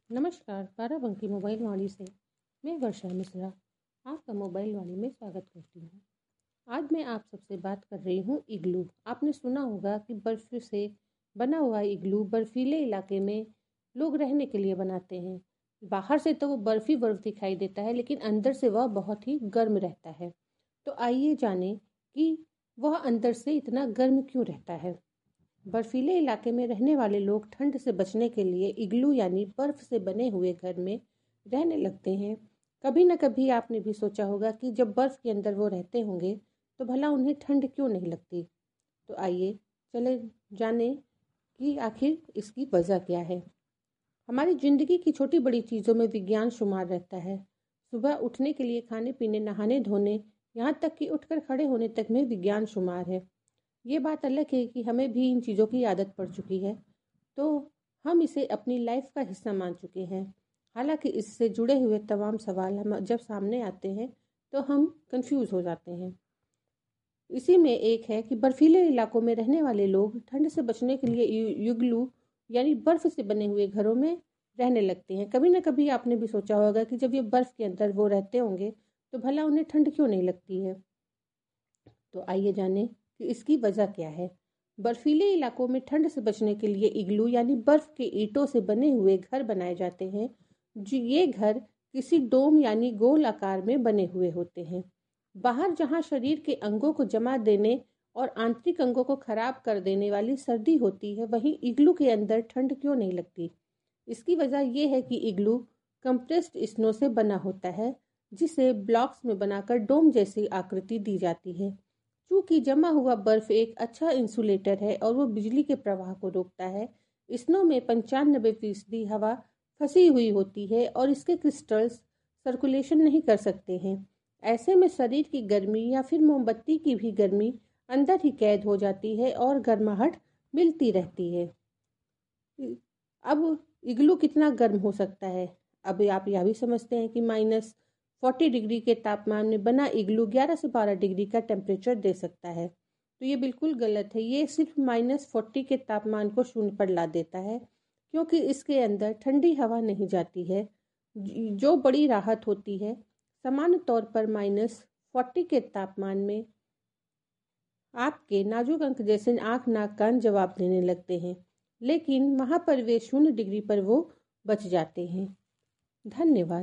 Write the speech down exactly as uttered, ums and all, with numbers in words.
नमस्कार, बाराबंकी मोबाइल वाणी से मैं वर्षा मिश्रा आपका मोबाइल वाणी में स्वागत करती हूँ। आज मैं आप सबसे बात कर रही हूँ इग्लू। आपने सुना होगा कि बर्फ से बना हुआ इग्लू बर्फीले इलाके में लोग रहने के लिए बनाते हैं। बाहर से तो वो बर्फ ही बर्फ दिखाई देता है, लेकिन अंदर से वह बहुत ही गर्म रहता है। तो आइए जानें कि वह अंदर से इतना गर्म क्यों रहता है। बर्फीले इलाके में रहने वाले लोग ठंड से बचने के लिए इग्लू यानी बर्फ से बने हुए घर में रहने लगते हैं। कभी न कभी आपने भी सोचा होगा कि जब बर्फ के अंदर वो रहते होंगे तो भला उन्हें ठंड क्यों नहीं लगती। तो आइए चले जाने कि आखिर इसकी वजह क्या है। हमारी जिंदगी की छोटी बड़ी चीज़ों में विज्ञान शुमार रहता है। सुबह उठने के लिए खाने पीने, नहाने धोने, यहाँ तक कि उठकर खड़े होने तक में विज्ञान शुमार है। ये बात अलग है कि हमें भी इन चीज़ों की आदत पड़ चुकी है, तो हम इसे अपनी लाइफ का हिस्सा मान चुके हैं। हालांकि इससे जुड़े हुए तमाम सवाल हम जब सामने आते हैं तो हम कंफ्यूज हो जाते हैं। इसी में एक है कि बर्फीले इलाकों में रहने वाले लोग ठंड से बचने के लिए युगलू यानी बर्फ से बने हुए घरों में रहने लगते हैं। कभी ना कभी आपने भी सोचा होगा कि जब ये बर्फ के अंदर वो रहते होंगे तो भला उन्हें ठंड क्यों नहीं लगती है। तो आइए जानें कि इसकी वजह क्या है। बर्फीले इलाकों में ठंड से बचने के लिए इग्लू यानी बर्फ के ईंटों से बने हुए घर बनाए जाते हैं। जो ये घर किसी डोम यानी गोल आकार में बने हुए होते हैं। बाहर जहां शरीर के अंगों को जमा देने और आंतरिक अंगों को खराब कर देने वाली सर्दी होती है, वहीं इग्लू के अंदर ठंड क्यों नहीं लगती। इसकी वजह यह है कि इग्लू कंप्रेस्ड स्नो से बना होता है, जिसे ब्लॉक्स में बनाकर डोम जैसी आकृति दी जाती है। चूंकि जमा हुआ बर्फ एक अच्छा इंसुलेटर है और वो बिजली के प्रवाह को रोकता है, स्नो में पंचानबे फीसदी हवा फंसी हुई होती है और इसके क्रिस्टल्स सर्कुलेशन नहीं कर सकते हैं। ऐसे में शरीर की गर्मी या फिर मोमबत्ती की भी गर्मी अंदर ही कैद हो जाती है और गर्माहट मिलती रहती है। अब इग्लू कितना गर्म हो सकता है। अब आप यह भी समझते हैं कि माइनस फोर्टी डिग्री के तापमान में बना इग्लू ग्यारह से बारह डिग्री का टेम्परेचर दे सकता है। तो ये बिल्कुल गलत है। ये सिर्फ माइनस फोर्टी के तापमान को शून्य पर ला देता है, क्योंकि इसके अंदर ठंडी हवा नहीं जाती है, जो बड़ी राहत होती है। सामान्य तौर पर माइनस फोर्टी के तापमान में आपके नाजुक अंक जैसे आँख, नाक, कान जवाब देने लगते हैं, लेकिन वहाँ पर वे शून्य डिग्री पर वो बच जाते हैं। धन्यवाद।